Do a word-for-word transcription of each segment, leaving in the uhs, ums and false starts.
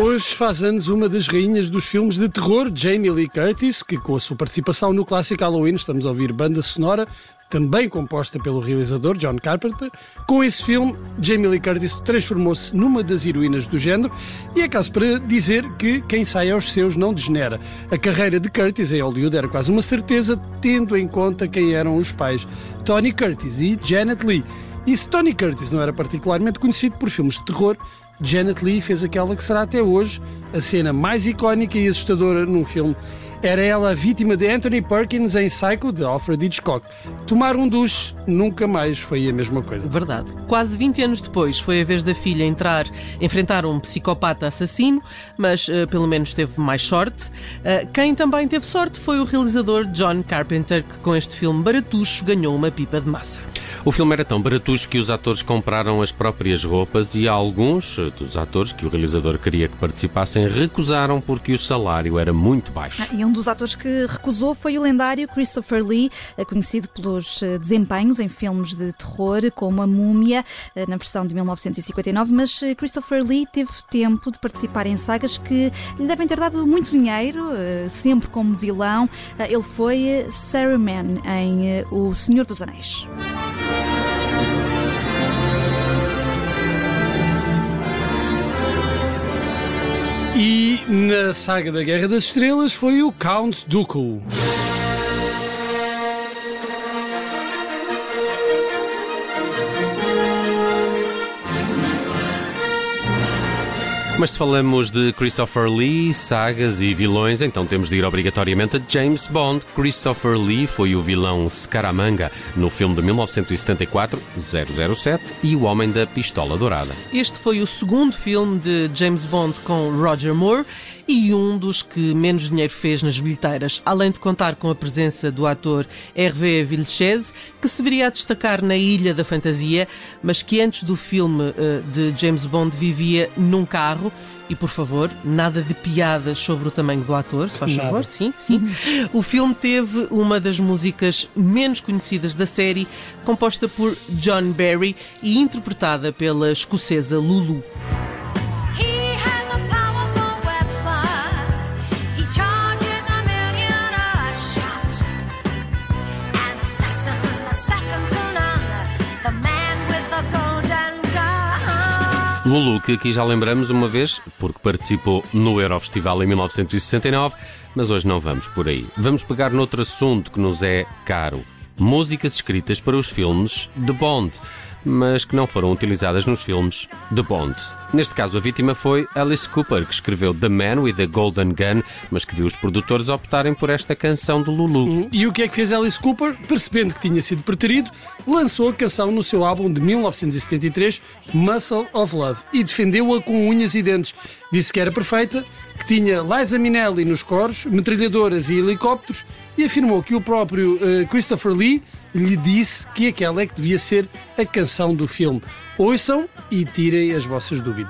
Hoje faz anos uma das rainhas dos filmes de terror, Jamie Lee Curtis, que com a sua participação no clássico Halloween, estamos a ouvir banda sonora, também composta pelo realizador John Carpenter. Com esse filme, Jamie Lee Curtis transformou-se numa das heroínas do género e é caso para dizer que quem sai aos seus não degenera. A carreira de Curtis em Hollywood era quase uma certeza, tendo em conta quem eram os pais, Tony Curtis e Janet Leigh. E se Tony Curtis não era particularmente conhecido por filmes de terror, Janet Leigh fez aquela que será até hoje a cena mais icónica e assustadora num filme. Era ela a vítima de Anthony Perkins em Psycho, de Alfred Hitchcock. Tomar um duche nunca mais foi a mesma coisa. Verdade. Quase vinte anos depois foi a vez da filha entrar, enfrentar um psicopata assassino, mas uh, pelo menos teve mais sorte. Uh, quem também teve sorte foi o realizador John Carpenter, que com este filme baratucho ganhou uma pipa de massa. O filme era tão baratucho que os atores compraram as próprias roupas e alguns dos atores que o realizador queria que participassem recusaram porque o salário era muito baixo. Ah, e um dos atores que recusou foi o lendário Christopher Lee, conhecido pelos desempenhos em filmes de terror, como A Múmia, na versão de mil novecentos e cinquenta e nove, mas Christopher Lee teve tempo de participar em sagas que lhe devem ter dado muito dinheiro, sempre como vilão. Ele foi Saruman em O Senhor dos Anéis. E na saga da Guerra das Estrelas foi o Count Dooku. Mas se falamos de Christopher Lee, sagas e vilões, então temos de ir obrigatoriamente a James Bond. Christopher Lee foi o vilão Scaramanga no filme de mil novecentos e setenta e quatro, zero zero sete e O Homem da Pistola Dourada. Este foi o segundo filme de James Bond com Roger Moore e um dos que menos dinheiro fez nas bilheteiras, além de contar com a presença do ator Hervé Villechaize, que se viria a destacar na Ilha da Fantasia, mas que antes do filme uh, de James Bond vivia num carro. E, por favor, nada de piadas sobre o tamanho do ator, se faz favor. Sim, sim. Uhum. O filme teve uma das músicas menos conhecidas da série, composta por John Barry e interpretada pela escocesa Lulu. Lulu, que aqui já lembramos uma vez, porque participou no Eurofestival em mil novecentos e sessenta e nove, mas hoje não vamos por aí. Vamos pegar noutro assunto que nos é caro. Músicas escritas para os filmes de Bond, mas que não foram utilizadas nos filmes de Bond. Neste caso, a vítima foi Alice Cooper, que escreveu The Man with the Golden Gun, mas que viu os produtores optarem por esta canção de Lulu. Hum, e o que é que fez Alice Cooper? Percebendo que tinha sido preterido, lançou a canção no seu álbum de mil novecentos e setenta e três, Muscle of Love, e defendeu-a com unhas e dentes. Disse que era perfeita, que tinha Liza Minnelli nos coros, metralhadoras e helicópteros, e afirmou que o próprio uh, Christopher Lee lhe disse que aquela é que devia ser a canção do filme. Ouçam e tirem as vossas dúvidas.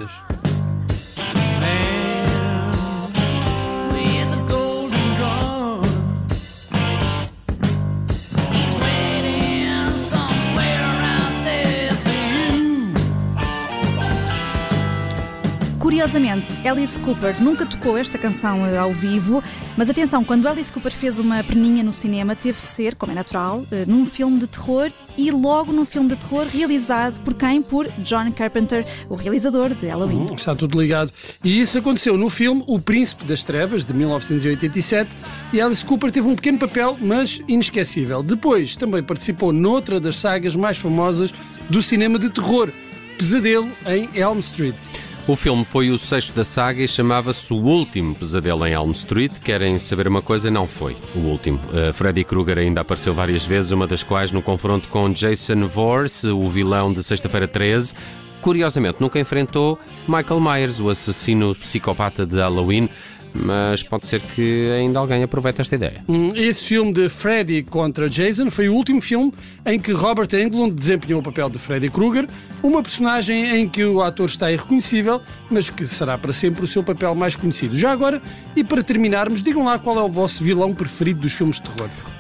Curiosamente, Alice Cooper nunca tocou esta canção ao vivo, mas atenção, quando Alice Cooper fez uma perninha no cinema, teve de ser, como é natural, num filme de terror e logo num filme de terror realizado por quem? Por John Carpenter, o realizador de Halloween. Hum, está tudo ligado. E isso aconteceu no filme O Príncipe das Trevas, de mil novecentos e oitenta e sete, e Alice Cooper teve um pequeno papel, mas inesquecível. Depois também participou noutra das sagas mais famosas do cinema de terror, Pesadelo em Elm Street. O filme foi o sexto da saga e chamava-se O Último Pesadelo em Elm Street. Querem saber uma coisa? Não foi o último. Uh, Freddy Krueger ainda apareceu várias vezes, uma das quais no confronto com Jason Voorhees, o vilão de Sexta-feira treze. Curiosamente, nunca enfrentou Michael Myers, o assassino psicopata de Halloween, mas pode ser que ainda alguém aproveite esta ideia. Esse filme de Freddy contra Jason foi o último filme em que Robert Englund desempenhou o papel de Freddy Krueger, uma personagem em que o ator está irreconhecível, mas que será para sempre o seu papel mais conhecido. Já agora, e para terminarmos, digam lá qual é o vosso vilão preferido dos filmes de terror.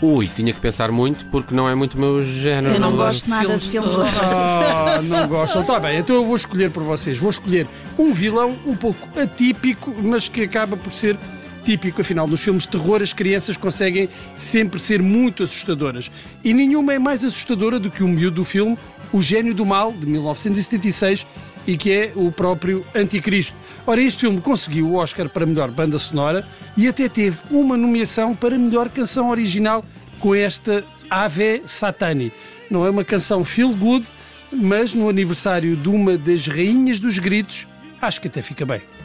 Ui, tinha que pensar muito porque não é muito o meu género. Eu não não gosto gosto de nada de filmes filmes de de terror. terror. Ah, não gostam. Está bem, então eu vou escolher por vocês. Vou escolher um vilão um pouco atípico, mas que acaba por ser típico. Afinal, nos filmes de terror as crianças conseguem sempre ser muito assustadoras. E nenhuma é mais assustadora do que o miúdo do filme O Gênio do Mal, de mil novecentos e setenta e seis, e que é o próprio Anticristo. Ora, este filme conseguiu o Oscar para melhor banda sonora e até teve uma nomeação para melhor canção original com esta Ave Satani. Não é uma canção feel good, mas no aniversário de uma das rainhas dos gritos, acho que até fica bem.